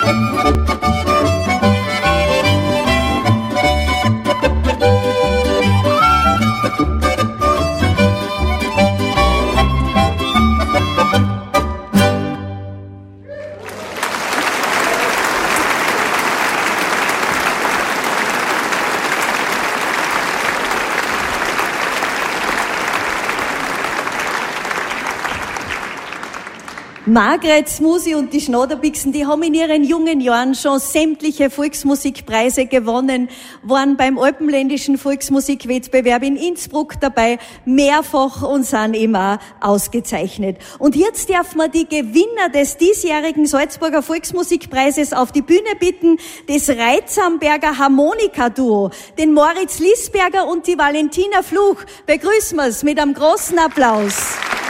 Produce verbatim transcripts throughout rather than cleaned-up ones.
Margret Smusi und die Schnoderbixen, die haben in ihren jungen Jahren schon sämtliche Volksmusikpreise gewonnen, waren beim Alpenländischen Volksmusikwettbewerb in Innsbruck dabei, mehrfach und sind immer ausgezeichnet. Und jetzt dürfen wir die Gewinner des diesjährigen Salzburger Volksmusikpreises auf die Bühne bitten, das Reitzamberger Harmonika-Duo, den Moritz Liesberger und die Valentina Fluch. Begrüßen wir es mit einem großen Applaus.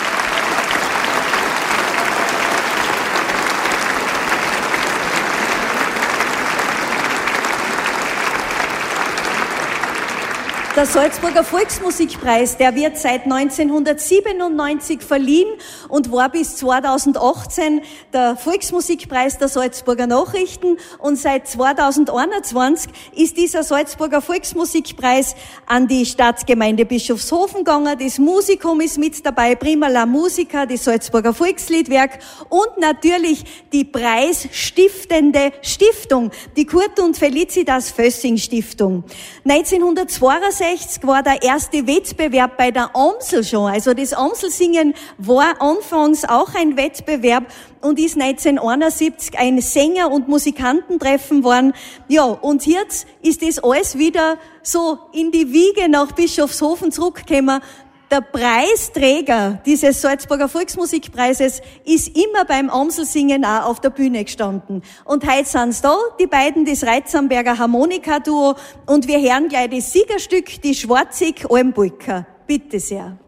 Der Salzburger Volksmusikpreis, der wird seit neunzehnhundertsiebenundneunzig verliehen und war bis zweitausendachtzehn der Volksmusikpreis der Salzburger Nachrichten, und seit zweitausendeinundzwanzig ist dieser Salzburger Volksmusikpreis an die Stadtgemeinde Bischofshofen gegangen. Das Musikum ist mit dabei, Prima la Musica, das Salzburger Volksliedwerk und natürlich die preisstiftende Stiftung, die Kurt und Felicitas Fössing Stiftung. neunzehnhundertzweiundsechzig war der erste Wettbewerb bei der Amsel schon. Also das Amselsingen war anfangs auch ein Wettbewerb und ist neunzehnhunderteinundsiebzig ein Sänger- und Musikantentreffen worden. Ja, und jetzt ist das alles wieder so in die Wiege nach Bischofshofen zurückgekommen. Der Preisträger dieses Salzburger Volksmusikpreises ist immer beim Amselsingen auch auf der Bühne gestanden. Und heute sind's da, die beiden, das Reitzamberger Harmonika-Duo, und wir hören gleich das Siegerstück, die Schwarzig-Almbulker. Bitte sehr.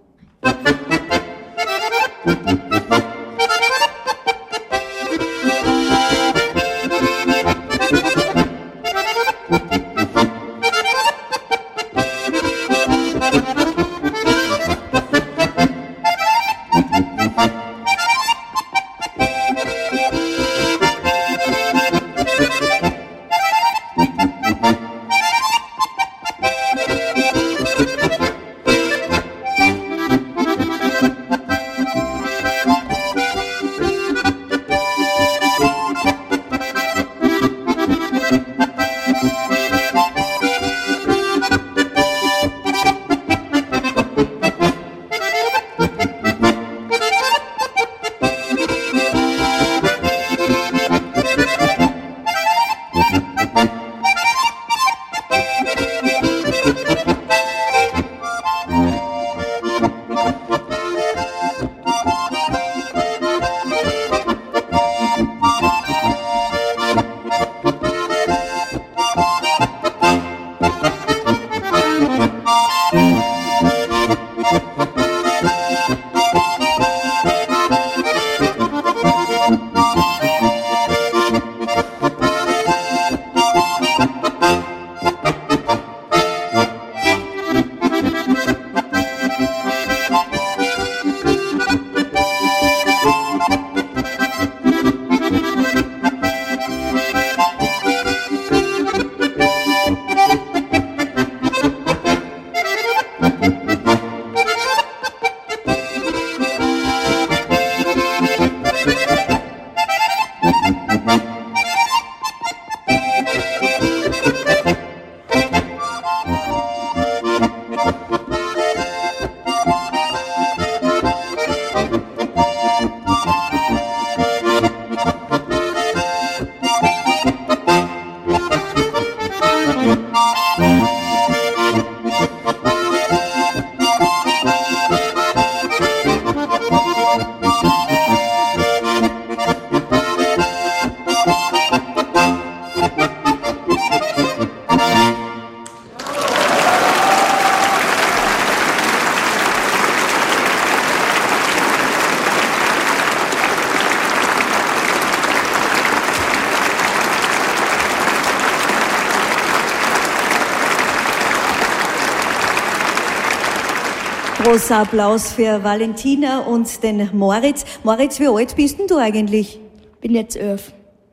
Großer Applaus für Valentina und den Moritz. Moritz, wie alt bist denn du eigentlich? Bin jetzt elf.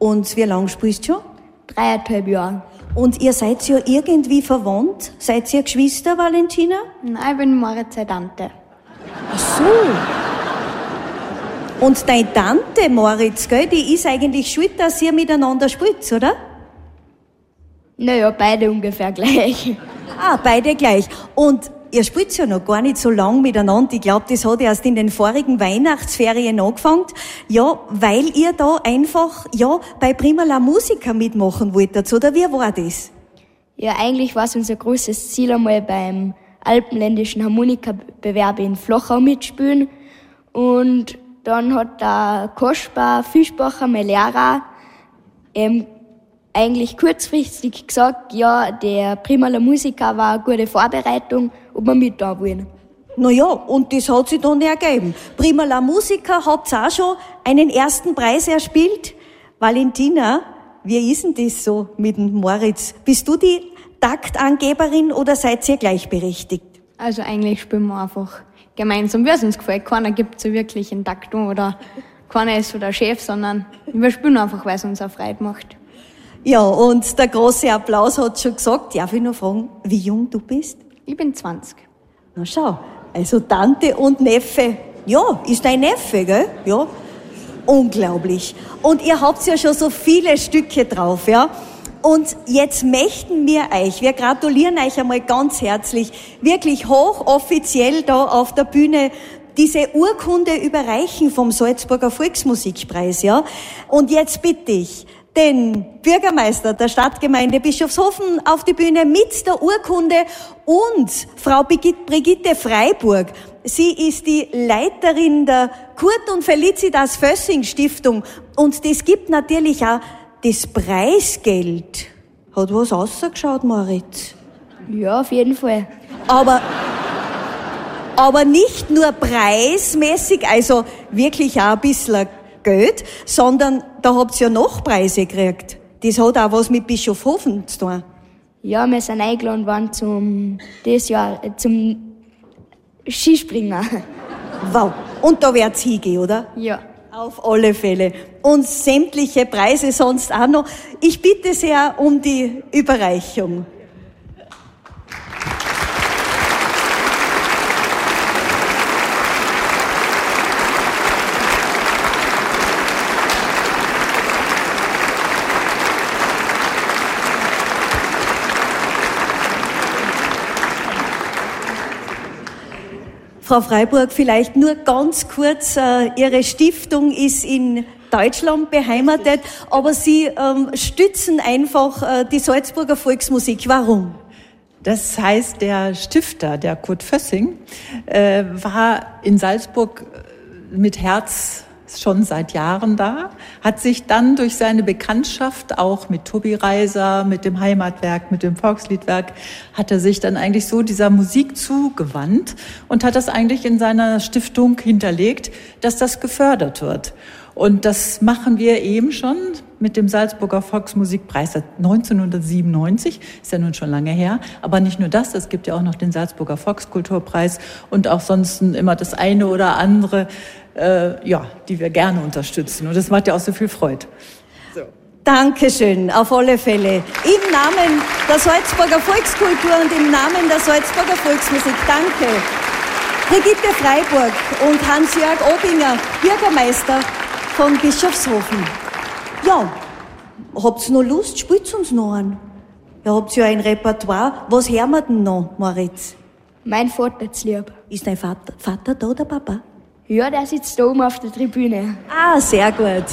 Und wie lange spielst du schon? Dreieinhalb Jahre. Und ihr seid ja irgendwie verwandt? Seid ihr Geschwister, Valentina? Nein, ich bin Moritz seine Tante. Ach so. Und deine Tante, Moritz, gell, die ist eigentlich schuld, dass ihr miteinander spielt, oder? Naja, beide ungefähr gleich. Ah, beide gleich. Und ihr spielt ja noch gar nicht so lang miteinander. Ich glaube, das hat erst in den vorigen Weihnachtsferien angefangen. Ja, weil ihr da einfach, ja, bei Prima la Musica mitmachen wolltet, oder wie war das? Ja, eigentlich war es unser großes Ziel, einmal beim alpenländischen Harmonikabewerb in Flochau mitspielen. Und dann hat der Kaspar Fischbacher, mein Lehrer, ähm, eigentlich kurzfristig gesagt, ja, der Prima la Musica war eine gute Vorbereitung, ob wir mit da wollen. Na ja, und das hat sich dann ergeben. Prima la Musica habt auch schon einen ersten Preis erspielt. Valentina, wie ist denn das so mit dem Moritz? Bist du die Taktangeberin oder seid ihr gleichberechtigt? Also eigentlich spielen wir einfach gemeinsam, wie es uns gefällt. Keiner gibt so wirklich einen Takt oder keiner ist so der Chef, sondern wir spielen einfach, weil es uns auch Freude macht. Ja, und der große Applaus hat schon gesagt. Darf ich noch fragen, wie jung du bist? Ich bin zwanzig. Na schau, also Tante und Neffe. Ja, ist dein Neffe, gell? Ja, unglaublich. Und ihr habt ja schon so viele Stücke drauf, ja? Und jetzt möchten wir euch, wir gratulieren euch einmal ganz herzlich, wirklich hochoffiziell da auf der Bühne diese Urkunde überreichen vom Salzburger Volksmusikpreis, ja? Und jetzt bitte ich den Bürgermeister der Stadtgemeinde Bischofshofen auf die Bühne mit der Urkunde und Frau Brigitte Freiburg. Sie ist die Leiterin der Kurt und Felicitas Fössing Stiftung und das gibt natürlich auch das Preisgeld. Hat was ausgeschaut, Moritz? Ja, auf jeden Fall. Aber, aber nicht nur preismäßig, also wirklich auch ein bisschen Geld, sondern da habt ihr ja noch Preise gekriegt. Das hat auch was mit Bischofshofen zu tun. Ja, wir sind eingeladen worden zum, dieses Jahr, äh, zum Skispringen. Wow. Und da wird's hingehen, oder? Ja. Auf alle Fälle. Und sämtliche Preise sonst auch noch. Ich bitte sehr um die Überreichung. Frau Freiburg, vielleicht nur ganz kurz, äh, Ihre Stiftung ist in Deutschland beheimatet, aber Sie ähm, stützen einfach äh, die Salzburger Volksmusik. Warum? Das heißt, der Stifter, der Kurt Fössing, äh, war in Salzburg mit Herz schon seit Jahren da, hat sich dann durch seine Bekanntschaft auch mit Tobi Reiser, mit dem Heimatwerk, mit dem Volksliedwerk, hat er sich dann eigentlich so dieser Musik zugewandt und hat das eigentlich in seiner Stiftung hinterlegt, dass das gefördert wird. Und das machen wir eben schon mit dem Salzburger Volksmusikpreis seit neunzehnhundertsiebenundneunzig, ist ja nun schon lange her. Aber nicht nur das, es gibt ja auch noch den Salzburger Volkskulturpreis und auch sonst immer das eine oder andere, äh, ja, die wir gerne unterstützen. Und das macht ja auch so viel Freude. So. Dankeschön, auf alle Fälle. Im Namen der Salzburger Volkskultur und im Namen der Salzburger Volksmusik. Danke. Brigitte Freiburg und Hans-Jörg Obinger, Bürgermeister von Bischofshofen. Ja, habt ihr noch Lust? Spielt uns noch an? Ja, habt ihr ja ein Repertoire. Was hören wir denn noch, Moritz? Mein Vater ist lieb. Ist dein Vater, Vater da oder Papa? Ja, der sitzt da oben auf der Tribüne. Ah, sehr gut.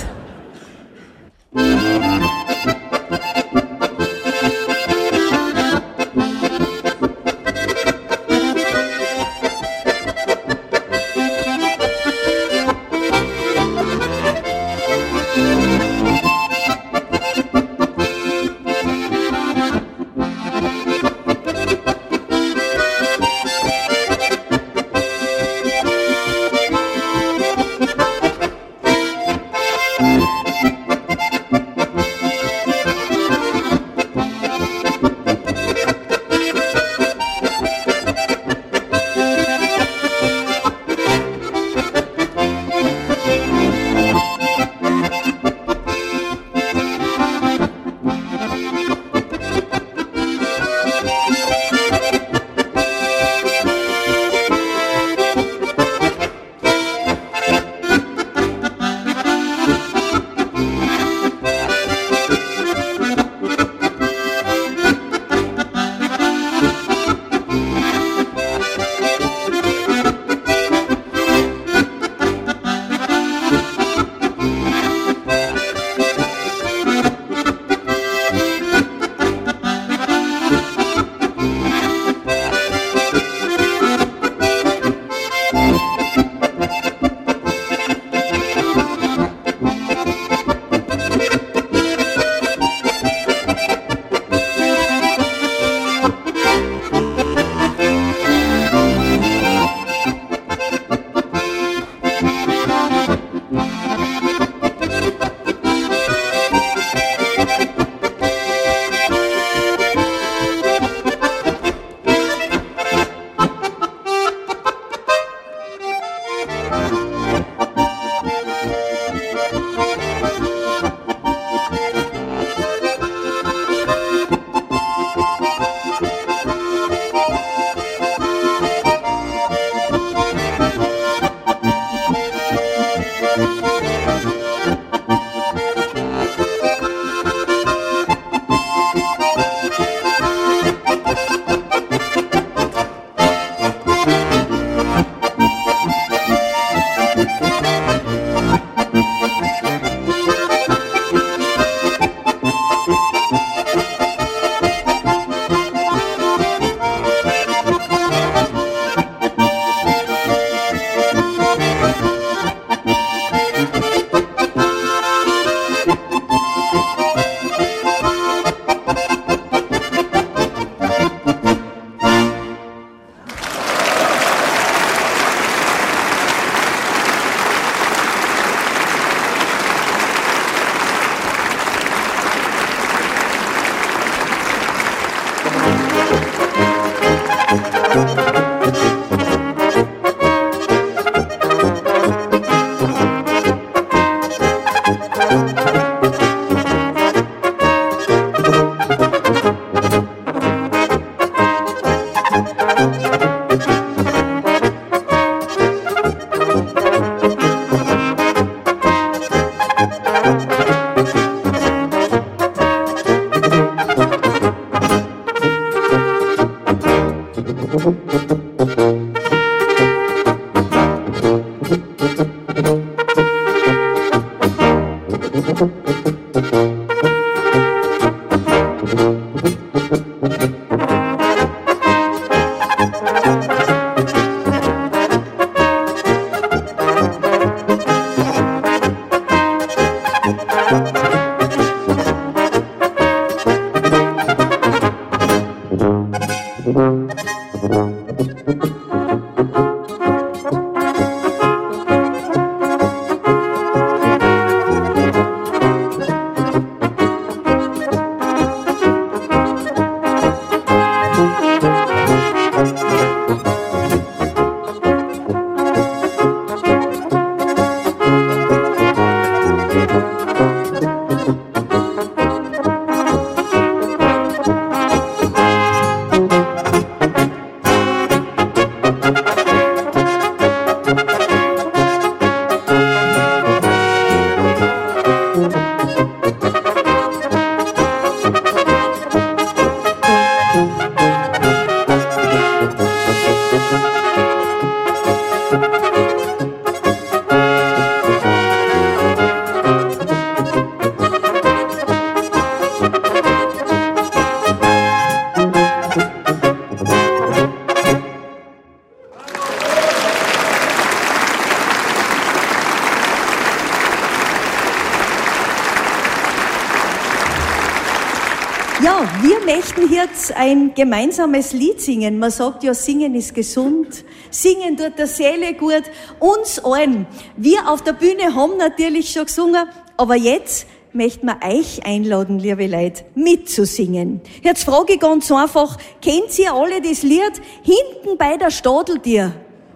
Ja, wir möchten jetzt ein gemeinsames Lied singen. Man sagt ja, singen ist gesund, singen tut der Seele gut, uns allen. Wir auf der Bühne haben natürlich schon gesungen, aber jetzt möchten wir euch einladen, liebe Leute, mitzusingen. Jetzt frage ich ganz einfach, kennt ihr alle das Lied Hinten bei der Stadeltür?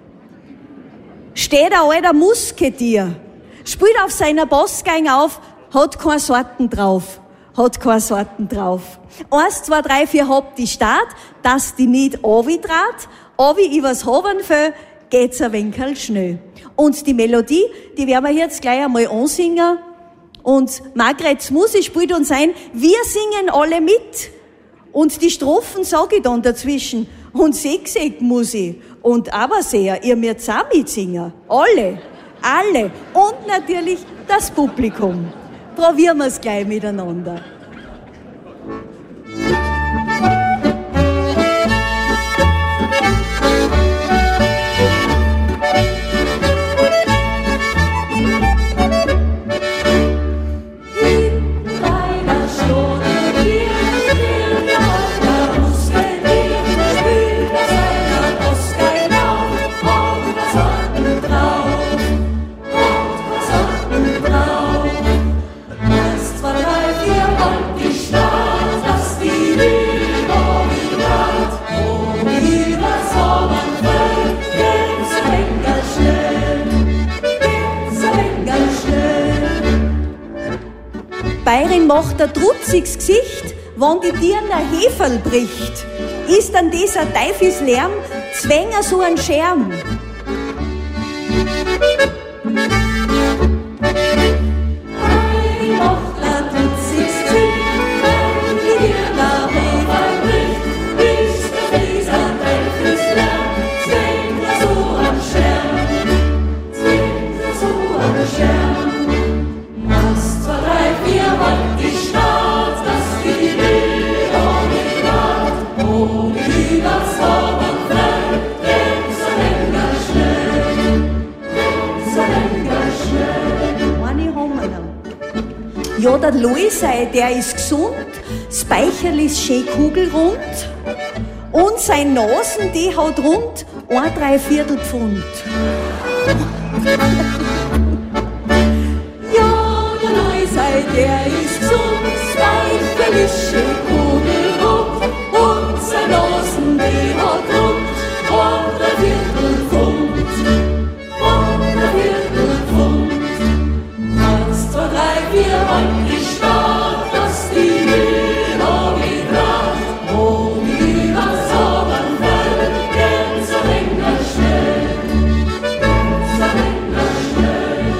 Steht ein alter Musketier, spielt auf seiner Bassgang auf, hat keine Sorten drauf. Hat keine Sorten drauf. Eins, zwei, drei, vier, habt die Start, dass die nicht runtertrat, aber übers Havernfell geht's ein wenig schnell. Und die Melodie, die werden wir jetzt gleich einmal ansingen. Und Margrets Musik spielt uns ein, wir singen alle mit. Und die Strophen sage ich dann dazwischen. Und sechs muss ich. Und aber sehr, ihr müsst auch mitsingen. Alle. Alle. Und natürlich das Publikum. Probieren wir es gleich miteinander. Bayern macht ein trutziges Gesicht, wenn die Dirn ein Heferl bricht. Ist dann dieser Teufelslärm zwänger so ein Scherm. Ja, der Loisei, der ist gesund, das Speicherl ist schön kugelrund und sein Nasen, die hat rund ein Dreiviertel Pfund. Ja, der Loisei, der ist gesund, das Speicherl ist schön kugelrund und sein Nasen, die hat rund ein Dreiviertel Pfund. Ein Dreiviertel Pfund. Eins, zwei, drei, vier, und die Stadt, dass die Wiener getragen, und über Sauernfall, geht so länger schnell, so länger schnell.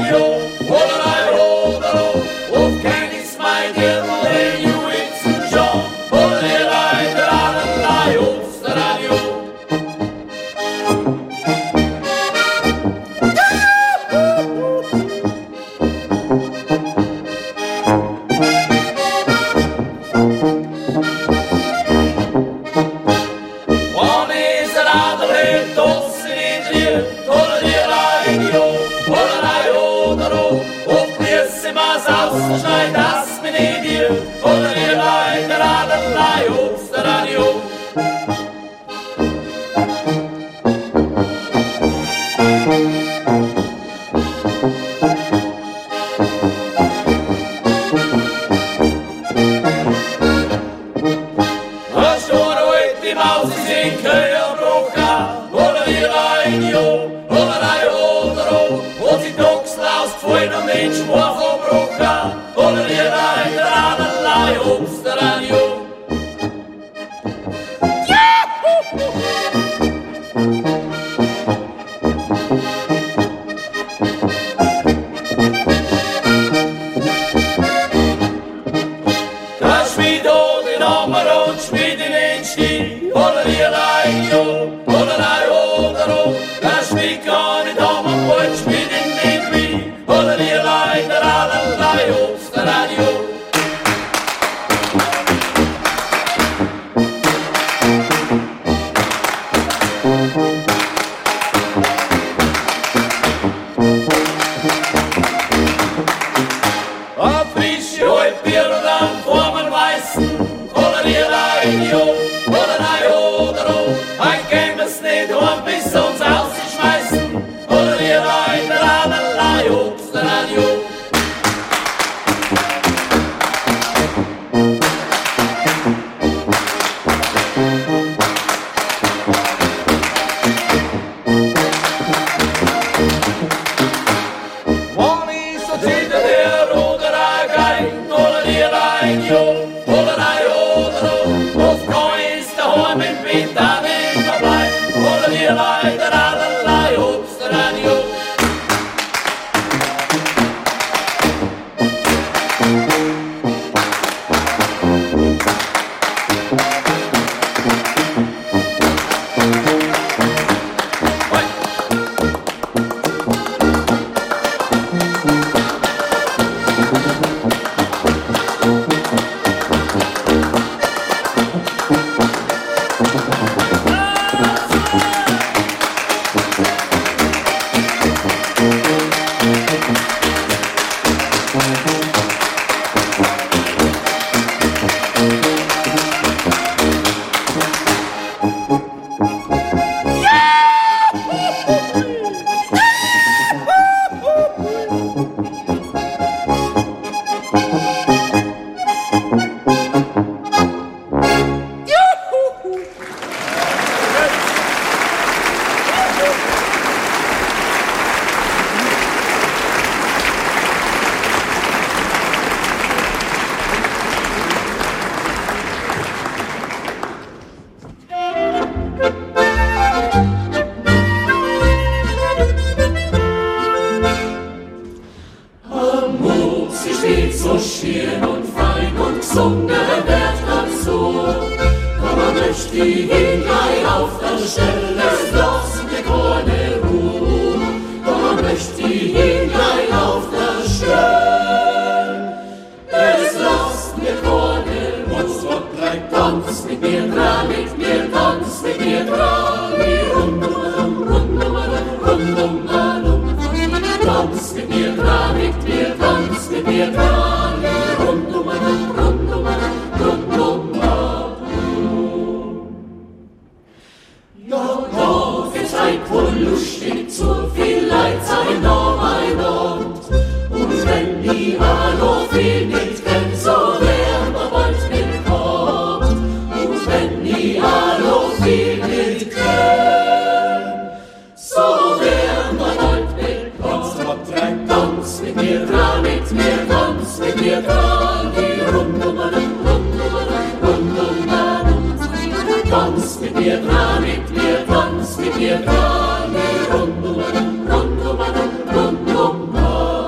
Rundum, rundum, rundum, rundum, rundum,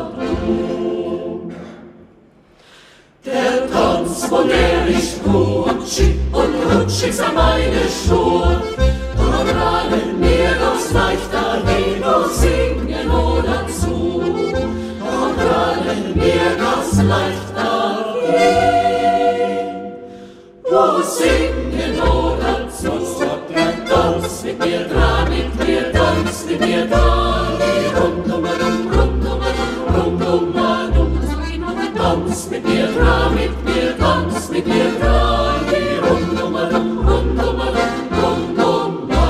ist an meine Schuhe. Und ragen wir ganz leicht dahin und singen oder zu. Und ragen wir ganz leicht dahin und singen oder zu. Tanz mit mir, dra mit mir, tanz mit mir, dra. Rum, dum, rum, rum, dum, rum, dum, dum. Tanz mit mir, dra mit mir, tanz mit mir, dra. Rum, dum, rum, rum, dum, rum, dum, dum.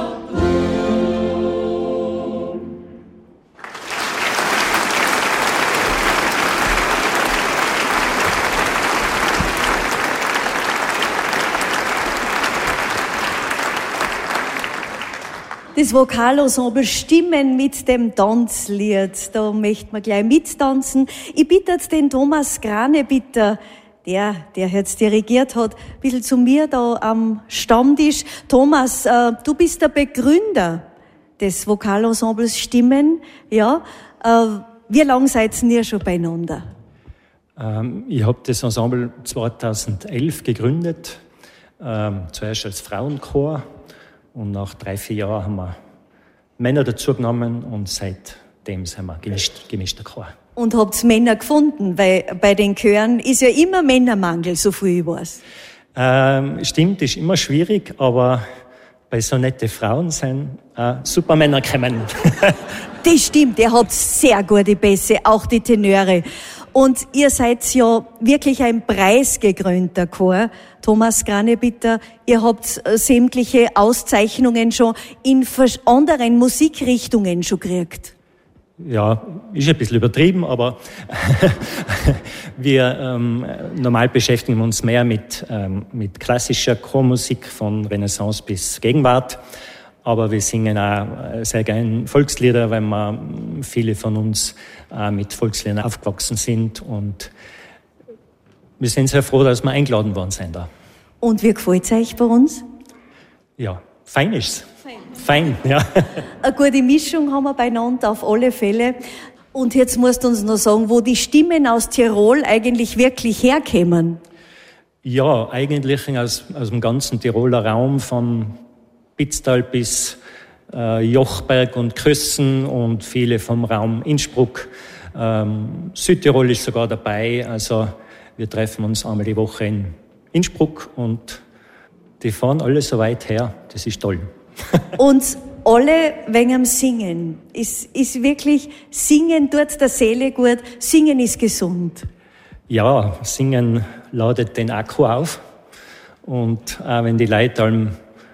Das Vokalensemble Stimmen mit dem Tanzlied. Da möchten wir gleich mittanzen. Ich bitte jetzt den Thomas Granebitter, der, der jetzt dirigiert hat, ein bisschen zu mir da am Stammtisch. Thomas, äh, du bist der Begründer des Vokalensembles Stimmen. Ja, äh, wie lange seid ihr schon beieinander? Ähm, ich habe das Ensemble zweitausendelf gegründet, ähm, zuerst als Frauenchor. Und nach drei, vier Jahren haben wir Männer dazu genommen und seitdem sind wir gemischt, gemischter Chor. Und habt Männer gefunden? Weil bei den Chören ist ja immer Männermangel, so viel ich weiß. Ähm, stimmt, ist immer schwierig, aber bei so nette Frauen sind äh, super Männer gekommen. Das stimmt, ihr habt sehr gute Bässe, auch die Tenöre. Und ihr seid ja wirklich ein preisgekrönter Chor. Thomas Granebitter, ihr habt sämtliche Auszeichnungen schon in anderen Musikrichtungen schon gekriegt. Ja, ist ein bisschen übertrieben, aber wir ähm, normal beschäftigen uns mehr mit, ähm, mit klassischer Chormusik von Renaissance bis Gegenwart. Aber wir singen auch sehr gerne Volkslieder, weil wir, viele von uns auch mit Volksliedern aufgewachsen sind. Und wir sind sehr froh, dass wir eingeladen worden sind da. Und wie gefällt es euch bei uns? Ja, fein ist's. Fein, ja. Eine gute Mischung haben wir beieinander, auf alle Fälle. Und jetzt musst du uns noch sagen, wo die Stimmen aus Tirol eigentlich wirklich herkommen. Ja, eigentlich aus, aus dem ganzen Tiroler Raum, von Pitztal bis äh, Jochberg und Kössen und viele vom Raum Innsbruck. Ähm, Südtirol ist sogar dabei. Also wir treffen uns einmal die Woche in Innsbruck und die fahren alle so weit her. Das ist toll. Und alle wegen am Singen. Ist, ist wirklich, Singen tut der Seele gut, Singen ist gesund. Ja, Singen ladet den Akku auf. Und auch wenn die Leute allem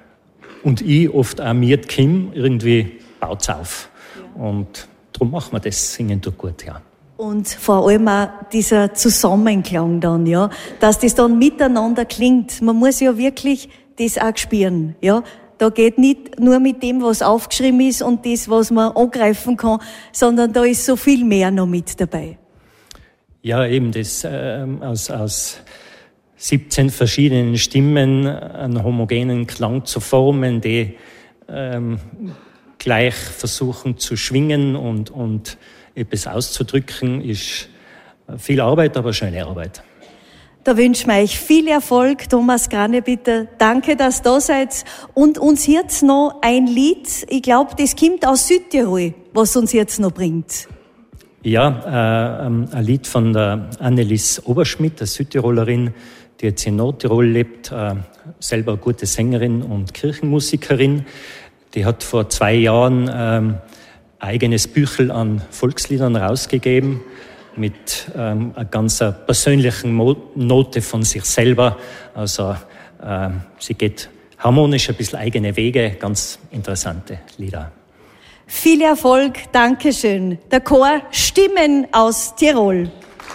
und ich oft auch mir Kim, irgendwie baut's auf. Ja. Und darum machen wir das, Singen tut gut, ja. Und vor allem auch dieser Zusammenklang dann, ja, dass das dann miteinander klingt. Man muss ja wirklich das auch spüren, ja. Da geht nicht nur mit dem, was aufgeschrieben ist und das, was man angreifen kann, sondern da ist so viel mehr noch mit dabei. Ja, eben das äh, aus, aus siebzehn verschiedenen Stimmen einen homogenen Klang zu formen, die ähm, gleich versuchen zu schwingen und, und etwas auszudrücken, ist viel Arbeit, aber schöne Arbeit. Da wünschen wir euch viel Erfolg, Thomas Granebitter. Danke, dass ihr da seid. Und uns jetzt noch ein Lied, ich glaube, das kommt aus Südtirol, was uns jetzt noch bringt. Ja, äh, ein Lied von der Annelies Oberschmidt, der Südtirolerin, die jetzt in Nordtirol lebt, äh, selber eine gute Sängerin und Kirchenmusikerin. Die hat vor zwei Jahren ähm, eigenes Büchel an Volksliedern rausgegeben mit ähm, einer ganz persönlichen Mo- Note von sich selber. Also äh, sie geht harmonisch ein bisschen eigene Wege, ganz interessante Lieder. Viel Erfolg, Dankeschön. Der Chor Stimmen aus Tirol.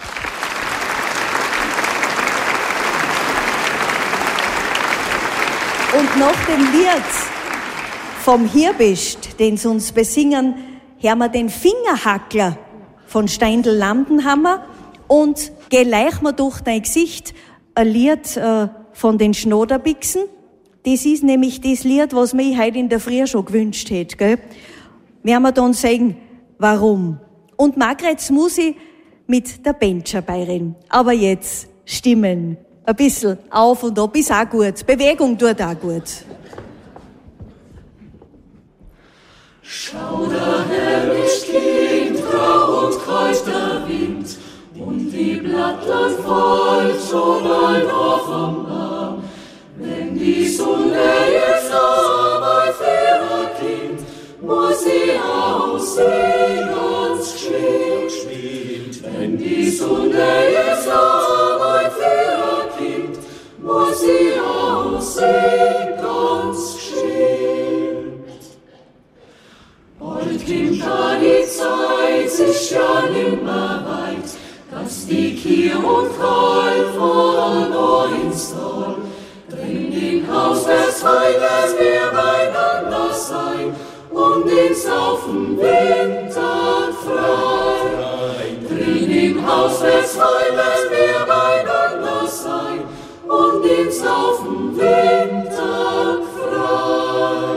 Und nach dem Lied vom Hirbischt, den sie uns besingen, hören wir den Fingerhackler von Steindl Landenhammer und gleich mal durch dein Gesicht ein Lied äh, von den Schnoderbixen. Das ist nämlich das Lied, was mir heute in der Früh schon gewünscht hätte, gell? Werden wir dann sagen, warum. Und Margret's Musi mit der Bencher Bayerin. Aber jetzt Stimmen ein bisschen auf und ab ist auch gut. Bewegung tut auch gut. Schau, der herrlich klingt, grau und kalt der Wind, und die Blattland folgt schon ein auf am Arm. Wenn die Sonne jetzt einmal für ein Kind, muss sie aussehen ganz geschwind. Wenn die Sonne jetzt einmal für ein Kind, muss sie aussehen ganz geschwind. Bald kommt da die Zeit, sich ja nimmer weit, dass die Kier und Kalb fahren noch ins Tal. Drin im Haus des Weibes wir beieinander sein und den Saufen Winter frei. Drin im Haus des Weibes wir beieinander sein und den Saufen Winter frei.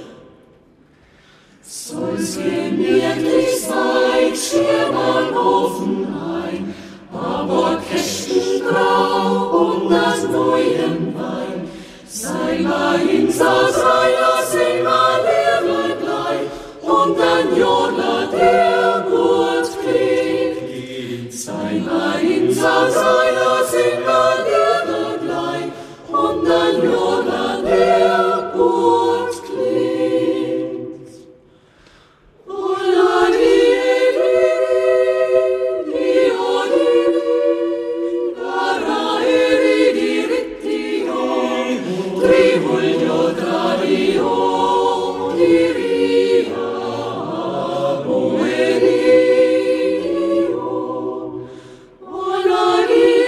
Soll's gemütlich sein, schier mal Ofen ein, aber Kästen grau und das neuen Wein. Sei mal ins Haus rein, sing mal Lehrer gleich, und ein Jodler, der gut klingt. Sei mal ins Haus rein, sing mal Lehrer gleich, und ein Jodler, der gut klingt. Oh, la, di, di, di, oh, di, di, da, ra, di, di, di, di, oh, tri, voglio, tra, di, oh, di, ri, ah, oh, e, di, oh, oh, la, di,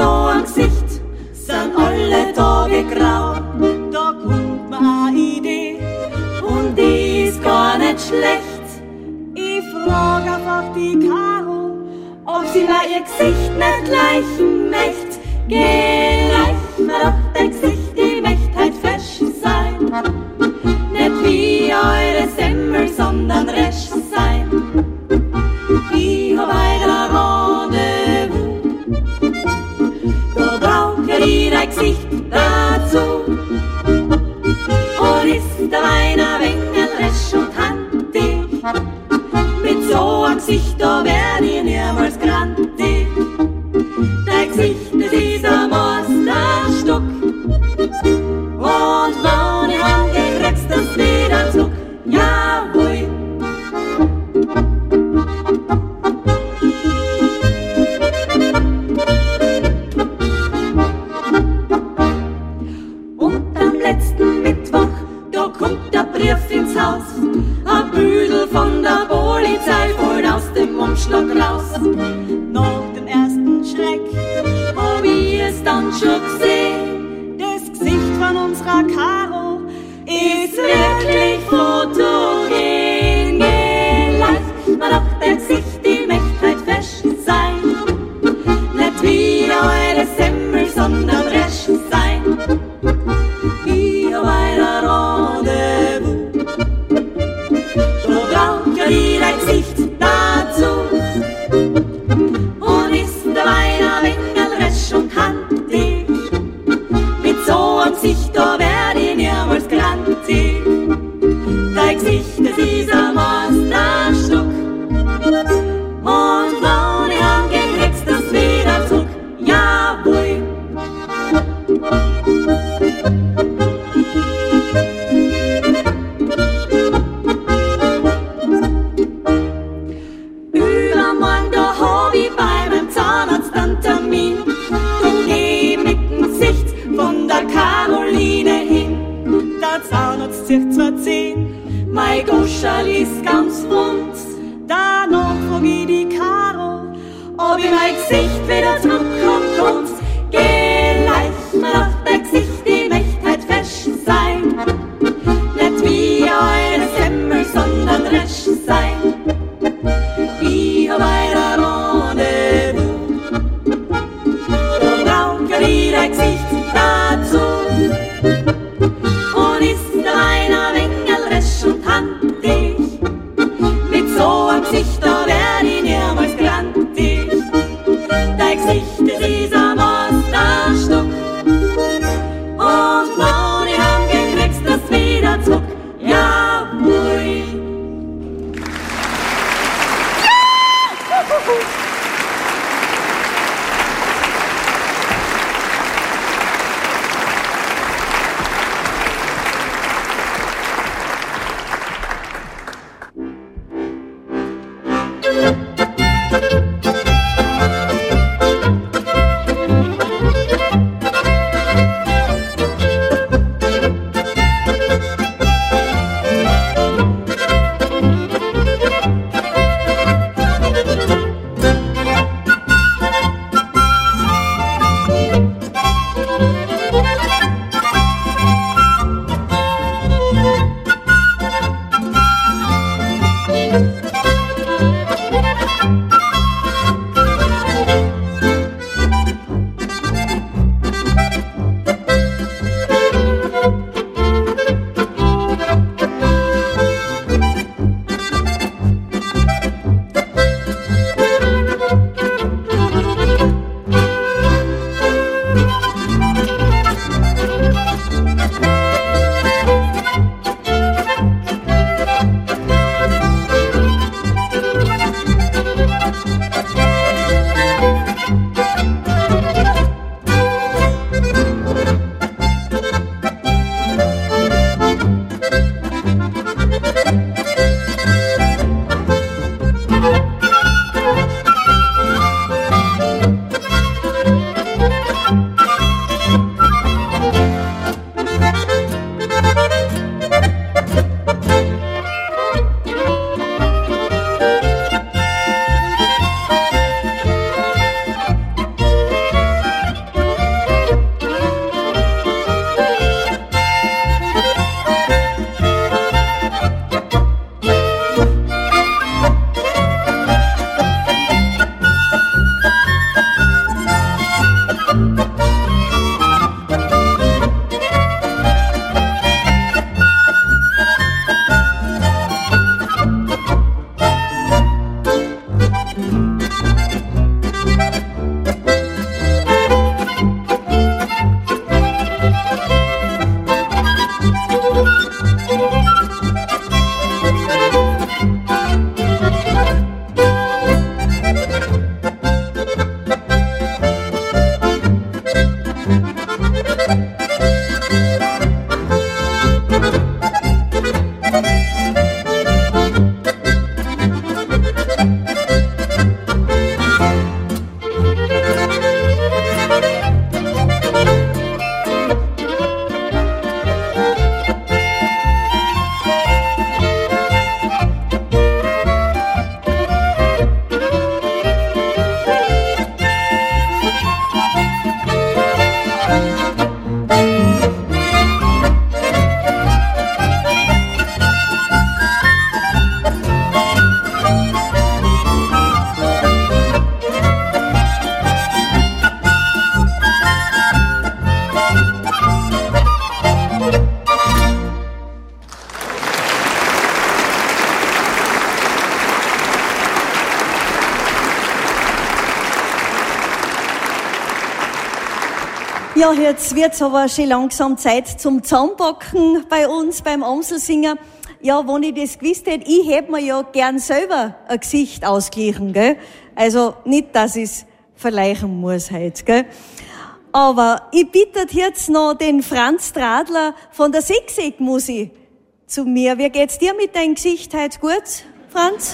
so am Gesicht sind alle Tage grau. Da kommt mir eine Idee und die ist gar nicht schlecht. Ich frag einfach die Caro, ob sie mir ihr Gesicht nicht leichen möcht. Geh, leich mir doch dein Gesicht, die möcht halt fesch sein. Nicht wie eure Semmel, sondern resch sein. Ich hab ein Rendezvous, da braucht ihr dein Gesicht dazu. Und ist der Wein ein wenig resch und handig, mit so einem Gesicht, da werd ich niemals grantig. Dein Gesicht, das ist ein Masterstück, und wenn ich hange, kriegst du das wieder zurück. Jawohl. Und am letzten Mittwoch, da kommt der Brief ins Haus. Ein Büdel von der Polizei fällt aus dem Umschlag raus. Nach dem ersten Schreck hab ich es dann schon gesehen. Das Gesicht von unserer Caro ist wirklich fotogen. Geh, leicht mir doch dein Gesicht, die möcht halt fesch sein. Nicht wie eure Semmel, sondern resch sein. Ich hab ein Rendezvous, da braucht ja die dein Gesicht dazu. Und ist der Wein ein wenig resch und handig, mit so einem Gesicht, da werd ich niemals grantig. Dein Gesicht, das ist ein Masterstück, und wenn ich angehe, kriegst du das wieder zurück. Jawohl. Übermorgen, da hab ich bei meinem Zahnarzt einen Termin. Da geh ich mit dem Gesicht von der Caroline hin. Der Zahnarzt zieht zwar zehn, mein Goscherl ist ganz rund. Danach frag ich die Caro, ob ich mein Gesicht wieder zurückkommt. Geh, leicht mir doch dein Gesicht, die möcht halt fesch sein. Nicht wie eure Semmel, sondern resch sein. Ich hab ein Rendezvous, da braucht ja die dein Gesicht dazu. Und ist der Wein ein wenig resch und handig, mit so einem Gesicht, da werd ich niemals grantig. Dein Gesicht, das ist ein Masterstück, und wenn ich heimgeh, kriegst du das wieder zurück. Jawohl. Ja, jetzt wird's aber schon langsam Zeit zum Zusammenpacken bei uns beim Amselsinger. Ja, wenn ich das gewusst hätte, ich hätte mir ja gern selber ein Gesicht ausgleichen, gell? Also nicht, dass ich's verleichen muss heute, gell? Aber ich bitte jetzt noch den Franz Tradler von der Sechseck-Musik zu mir. Wie geht's dir mit deinem Gesicht heute? Gut, Franz?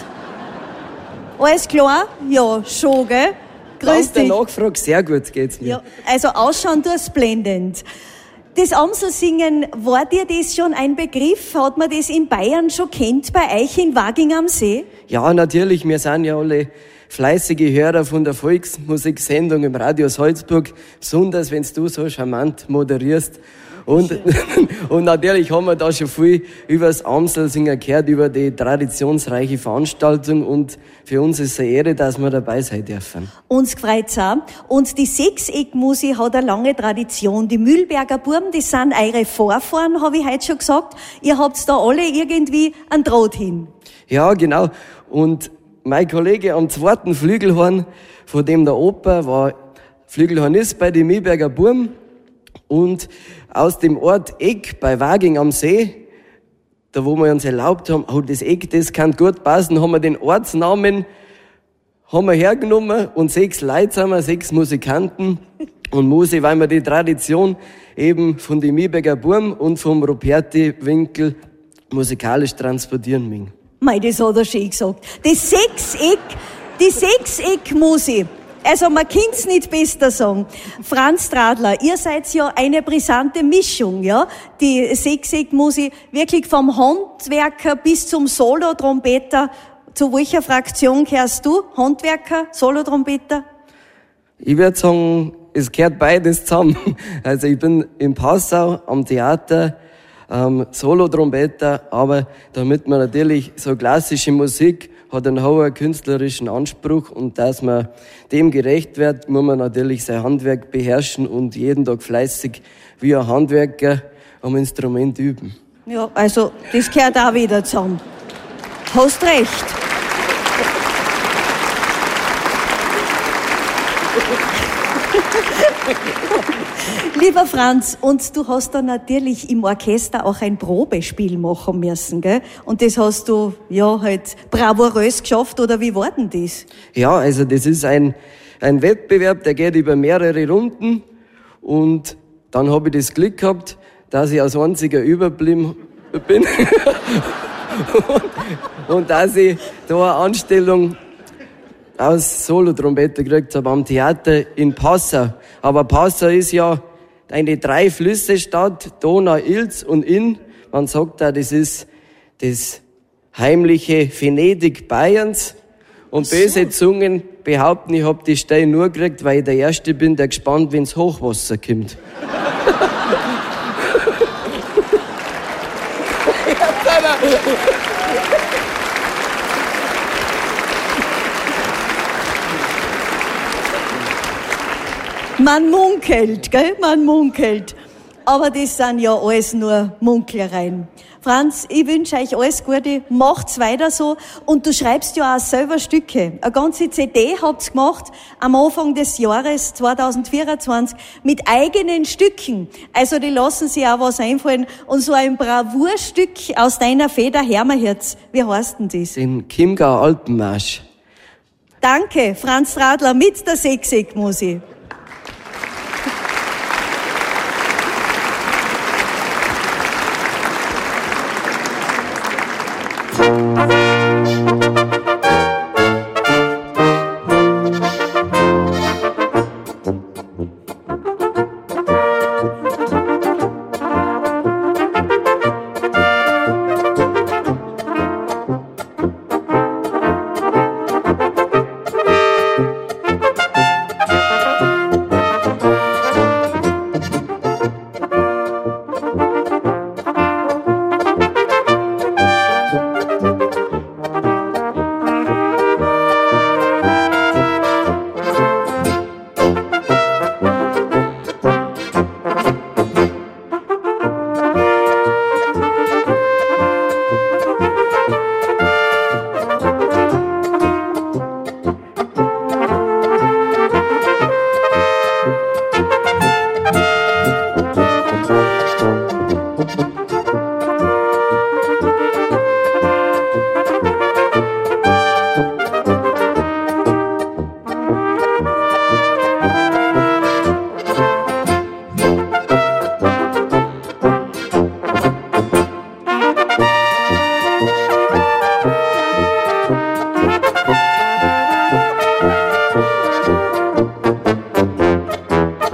Alles klar? Ja, schon, gell? Grüß dich. Danke, Nachfrage, sehr gut geht's mir. Ja, also ausschauen tut's blendend. Das Amselsingen, war dir das schon ein Begriff? Hat man das in Bayern schon kennt bei euch in Waging am See? Ja, natürlich, wir sind ja alle fleißige Hörer von der Volksmusiksendung im Radio Salzburg, besonders wenn du so charmant moderierst. Und, und natürlich haben wir da schon viel über das Amselsingen gehört, über die traditionsreiche Veranstaltung, und für uns ist es eine Ehre, dass wir dabei sein dürfen. Uns freut's auch. Und die Sechseck-Musik hat eine lange Tradition. Die Mühlberger Buben, das sind eure Vorfahren, habe ich heute schon gesagt. Ihr habt da alle irgendwie einen Draht hin. Ja, genau. Und mein Kollege am zweiten Flügelhorn, von dem der Opa war Flügelhornist bei den Mühlberger Buben. Und aus dem Ort Egg bei Waging am See, da wo wir uns erlaubt haben, oh, das Egg, das kann gut passen, haben wir den Ortsnamen haben wir hergenommen, und sechs Leute sind wir, sechs Musikanten und Musik, weil wir die Tradition eben von den Mühlberger Buben und vom Ruperti Winkel musikalisch transportieren möchten. Mei, das hat er schön gesagt. Das Sechseck, die Sechseck-Musik. Also man kann's nicht besser sagen. Franz Tradler, ihr seid ja eine brisante Mischung, ja? Die Sechseck-Musik, wirklich vom Handwerker bis zum Solo-Trompeter. Zu welcher Fraktion gehörst du? Handwerker, Solo-Trompeter? Ich würde sagen, es gehört beides zusammen. Also ich bin in Passau am Theater ähm, Solo-Trompeter, aber damit man natürlich so klassische Musik hat einen hohen künstlerischen Anspruch, und dass man dem gerecht wird, muss man natürlich sein Handwerk beherrschen und jeden Tag fleißig wie ein Handwerker am Instrument üben. Ja, also das gehört auch wieder zusammen. Hast recht. Lieber Franz, und du hast da natürlich im Orchester auch ein Probespiel machen müssen, gell? Und das hast du, ja, halt bravourös geschafft, oder wie war denn das? Ja, also das ist ein, ein Wettbewerb, der geht über mehrere Runden, und dann habe ich das Glück gehabt, dass ich als einziger überblieben bin und, und dass ich da eine Anstellung als Solo-Trompeter gekriegt habe am Theater in Passau. Aber Passau ist ja eine Drei-Flüsse-Stadt, Donau, Ilz und Inn. Man sagt da, das ist das heimliche Venedig Bayerns. Und böse Zungen behaupten, ich hab die Steine nur gekriegt, weil ich der Erste bin, der gespannt, wenn's Hochwasser kommt. Man munkelt, gell? Man munkelt. Aber das sind ja alles nur Munklereien. Franz, ich wünsche euch alles Gute, macht's weiter so. Und du schreibst ja auch selber Stücke. Eine ganze C D habt's gemacht am Anfang des Jahres zwanzig vierundzwanzig mit eigenen Stücken. Also die lassen sich auch was einfallen. Und so ein Bravourstück aus deiner Feder, Hermerherz. Wie heißt denn das? Den Chiemgauer Alpenmarsch. Danke, Franz Tradler mit der Sechseck-Musik.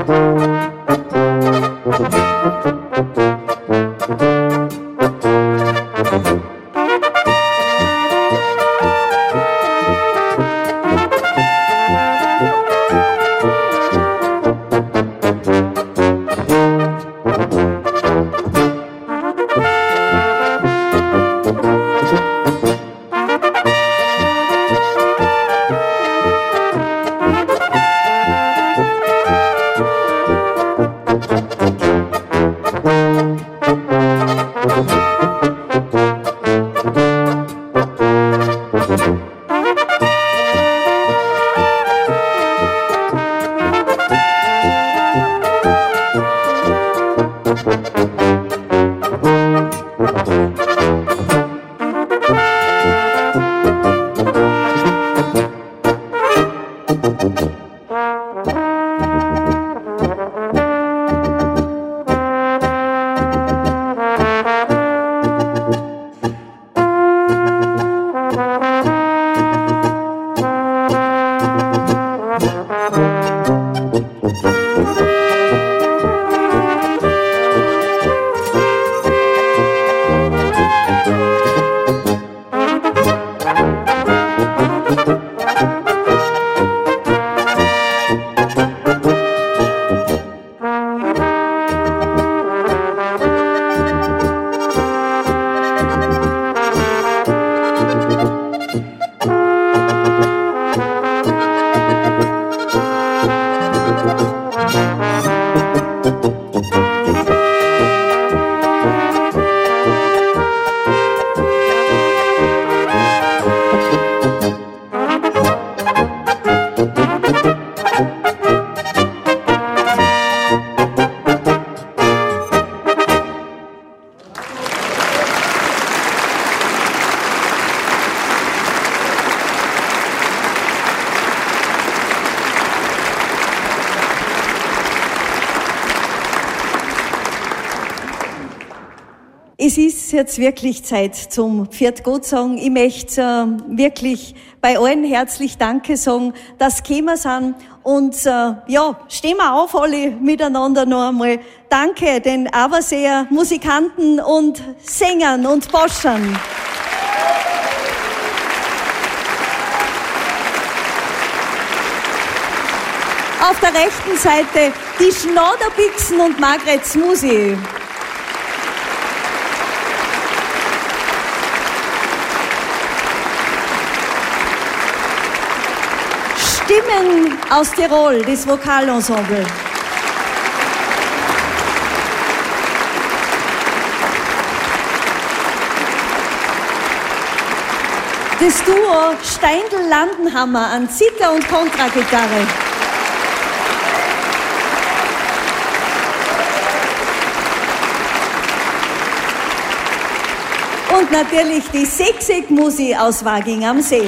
Es ist jetzt wirklich Zeit zum Pferd sagen. Ich möchte äh, wirklich bei allen herzlich Danke sagen, dass gekommen sind. Und äh, ja, stehen wir auf alle miteinander noch einmal. Danke den Aberseer Musikanten und Sängern und Boschern. Auf der rechten Seite die Schnodderbixen und Margrets Musi. Stimmen aus Tirol, das Vokalensemble. Das Duo Steindl-Landenhammer an Zither und Kontragitarre. Und natürlich die Sechsig-Musi aus Waging am See.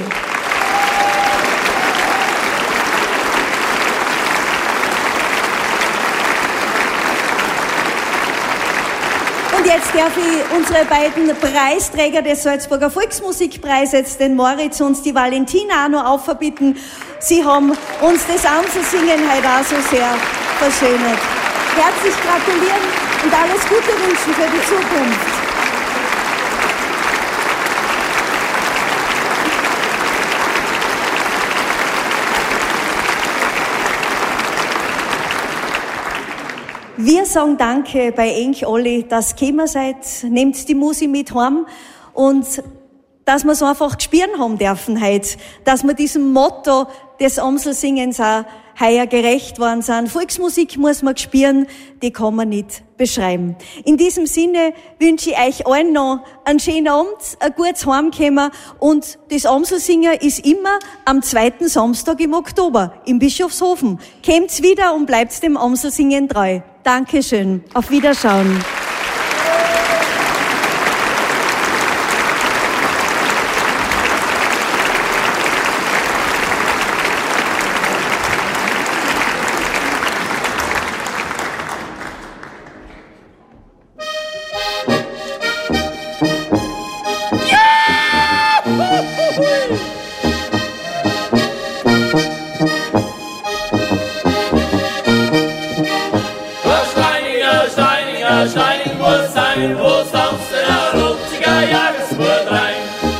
Und jetzt darf ich unsere beiden Preisträger des Salzburger Volksmusikpreises, den Moritz und die Valentina, auch noch aufbitten. Sie haben uns das Amselsingen heute auch so sehr verschönert. Herzlich gratulieren und alles Gute wünschen für die Zukunft. Wir sagen Danke bei euch alle, dass ihr gekommen seid. Nehmt die Musik mit heim und dass wir so einfach gespüren haben dürfen heute, dass wir diesem Motto des Amselsingens auch heuer gerecht worden sind. Volksmusik muss man spüren, die kann man nicht beschreiben. In diesem Sinne wünsche ich euch allen noch einen schönen Abend, ein gutes Heimkommen und das Amselsingen ist immer am zweiten Samstag im Oktober im Bischofshofen. Kommt's wieder und bleibt dem Amselsingen treu. Dankeschön. Auf Wiederschauen. Stein muss sein, wo saust du der Rutziger Jahreswurd rein?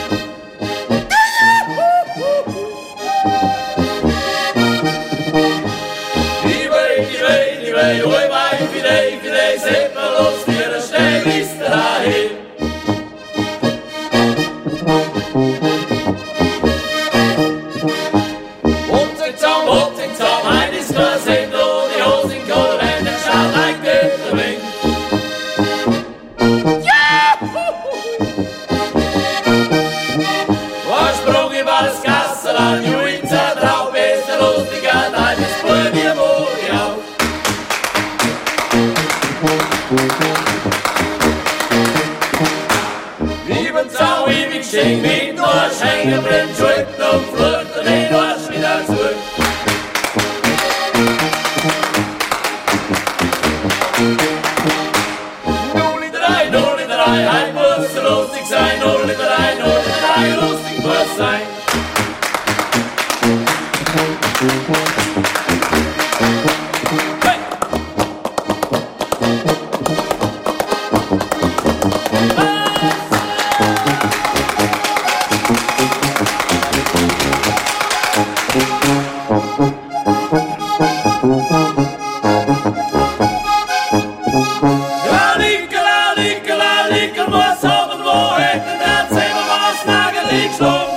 Die Wei, die Wei, die Wei, hoi Wei, Fidei, Fidei, seht mal los, dir der Stein ist dahin. Und sich zusammen, und sich zusammen, ein ist nur Sinn, und die Hosen kommen rein, der Schal like der Wind. Was sprung ich mal das Gassel an, Juinzer drauf, ist der lustige, nein, das Buh mir wohl auf. Lieben Zau, ewig stehen, wie nur Schenken, brennt Schulden und Flucht und den Arsch wieder zurück. Null drei, null drei, ein muss lustig sein, null drei, null drei, lustig muss sein. Hey! Ja, Nicola, Nicola, Nicola, muss haben, wo hätten der Zimmer was nagelig schlug.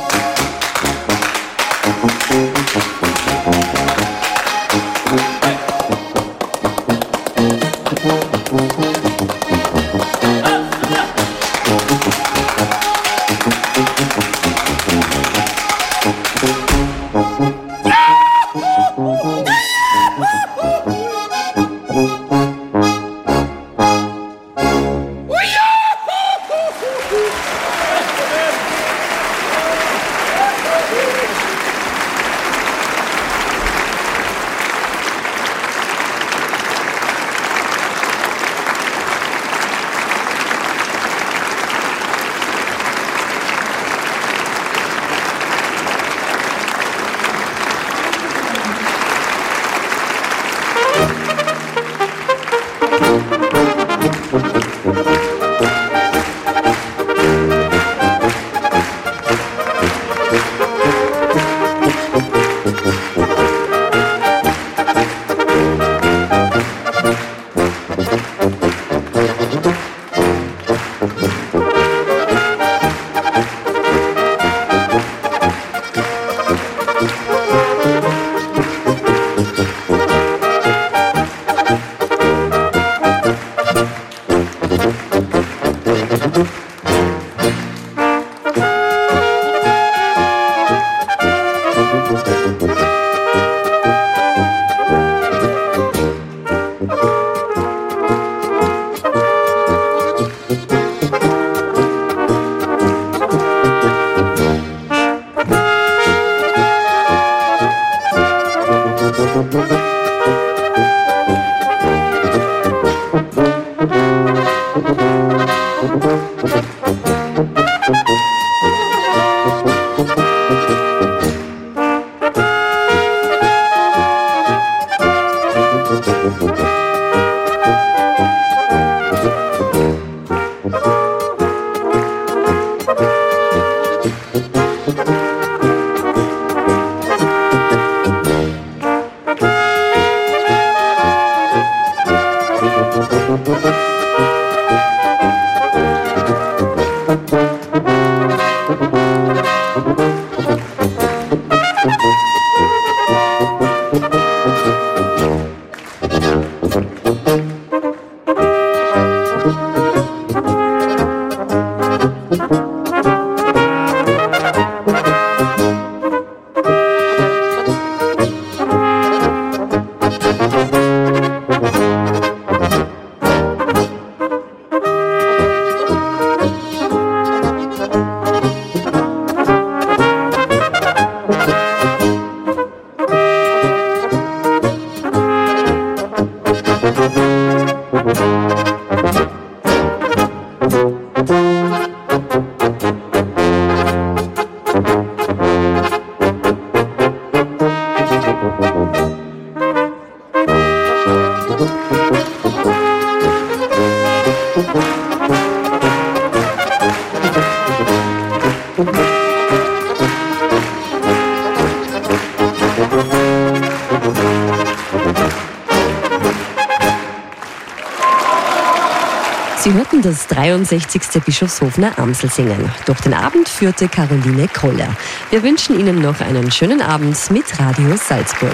Sie hörten das dreiundsechzigste Bischofshofener Amselsingen. Durch den Abend führte Caroline Koller. Wir wünschen Ihnen noch einen schönen Abend mit Radio Salzburg.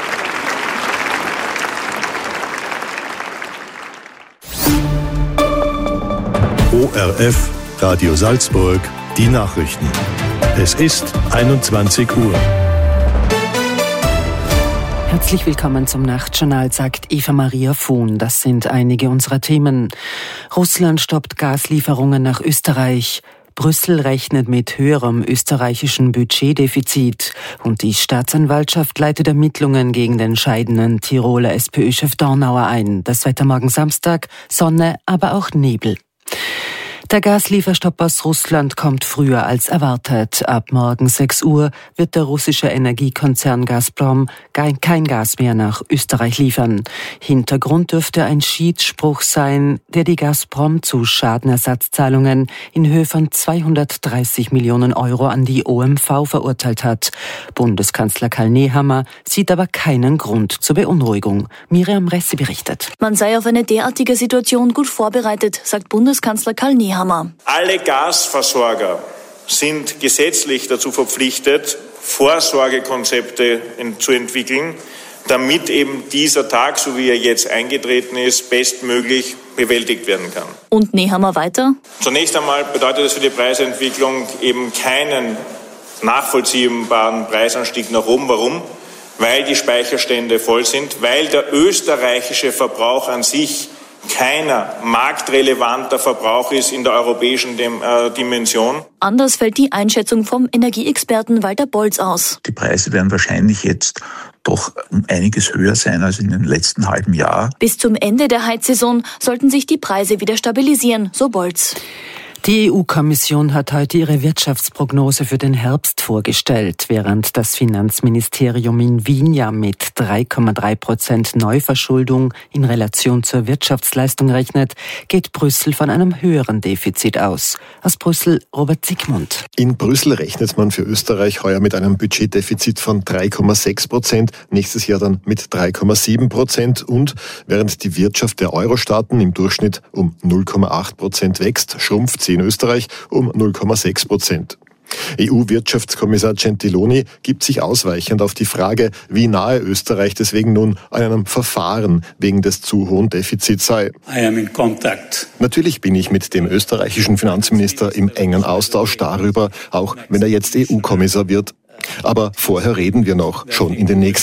O R F, Radio Salzburg, die Nachrichten. Es ist einundzwanzig Uhr. Herzlich willkommen zum Nachtjournal, sagt Eva Maria Fuhn. Das sind einige unserer Themen. Russland stoppt Gaslieferungen nach Österreich. Brüssel rechnet mit höherem österreichischen Budgetdefizit. Und die Staatsanwaltschaft leitet Ermittlungen gegen den scheidenden Tiroler SPÖ-Chef Dornauer ein. Das Wetter morgen Samstag, Sonne, aber auch Nebel. Der Gaslieferstopp aus Russland kommt früher als erwartet. Ab morgen sechs Uhr wird der russische Energiekonzern Gazprom kein Gas mehr nach Österreich liefern. Hintergrund dürfte ein Schiedsspruch sein, der die Gazprom zu Schadenersatzzahlungen in Höhe von zweihundertdreißig Millionen Euro an die O M V verurteilt hat. Bundeskanzler Karl Nehammer sieht aber keinen Grund zur Beunruhigung. Miriam Ressi berichtet. Man sei auf eine derartige Situation gut vorbereitet, sagt Bundeskanzler Karl Nehammer. Alle Gasversorger sind gesetzlich dazu verpflichtet, Vorsorgekonzepte zu entwickeln, damit eben dieser Tag, so wie er jetzt eingetreten ist, bestmöglich bewältigt werden kann. Und Nehammer weiter? Zunächst einmal bedeutet es für die Preisentwicklung eben keinen nachvollziehbaren Preisanstieg nach oben. Warum? Weil die Speicherstände voll sind, weil der österreichische Verbrauch an sich keiner marktrelevanter Verbrauch ist in der europäischen Dimension. Anders fällt die Einschätzung vom Energieexperten Walter Bolz aus. Die Preise werden wahrscheinlich jetzt doch um einiges höher sein als in den letzten halben Jahr. Bis zum Ende der Heizsaison sollten sich die Preise wieder stabilisieren, so Bolz. Die E U-Kommission hat heute ihre Wirtschaftsprognose für den Herbst vorgestellt. Während das Finanzministerium in Wien ja mit drei Komma drei Prozent Neuverschuldung in Relation zur Wirtschaftsleistung rechnet, geht Brüssel von einem höheren Defizit aus. Aus Brüssel Robert Siegmund. In Brüssel rechnet man für Österreich heuer mit einem Budgetdefizit von drei Komma sechs Prozent, nächstes Jahr dann mit drei Komma sieben Prozent und während die Wirtschaft der Euro-Staaten im Durchschnitt um null Komma acht Prozent wächst, schrumpft sie in Österreich um null Komma sechs Prozent. E U-Wirtschaftskommissar Gentiloni gibt sich ausweichend auf die Frage, wie nahe Österreich deswegen nun an einem Verfahren wegen des zu hohen Defizits sei. I am in contact. Natürlich bin ich mit dem österreichischen Finanzminister im engen Austausch darüber, auch wenn er jetzt E U-Kommissar wird. Aber vorher reden wir noch. Schon in den nächsten